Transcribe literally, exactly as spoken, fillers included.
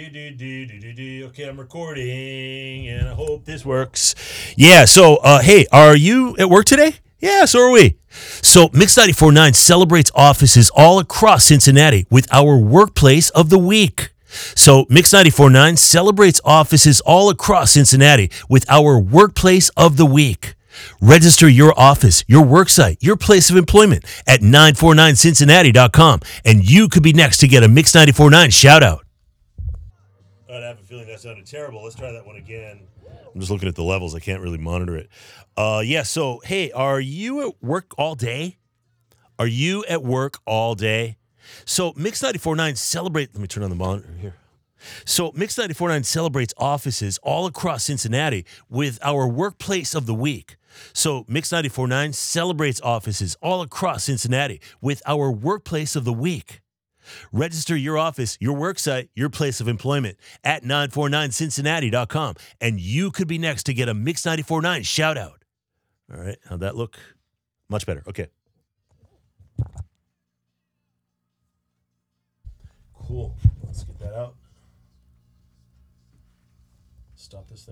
Okay, I'm recording, and I hope this works. Yeah, so, uh, hey, are you at work today? Yeah, so are we. So, Mix ninety-four point nine celebrates offices all across Cincinnati with our Workplace of the Week. So, Mix ninety-four point nine celebrates offices all across Cincinnati with our Workplace of the Week. Register your office, your worksite, your place of employment at nine four nine cincinnati dot com, and you could be next to get a Mix ninety-four point nine shout out. I have a feeling that sounded terrible. Let's try that one again. I'm just looking at the levels. I can't really monitor it. Uh, yeah, so, hey, are you at work all day? Are you at work all day? So, Mix ninety-four point nine celebrate. Let me turn on the monitor here. So, Mix ninety-four point nine celebrates offices all across Cincinnati with our Workplace of the Week. So, Mix ninety-four point nine celebrates offices all across Cincinnati with our Workplace of the Week. Register your office, your worksite, your place of employment at nine four nine cincinnati dot com, and you could be next to get a Mix ninety-four point nine shout out. All right, how'd that look? Much better. Okay. Cool. Let's get that out. Stop this thing.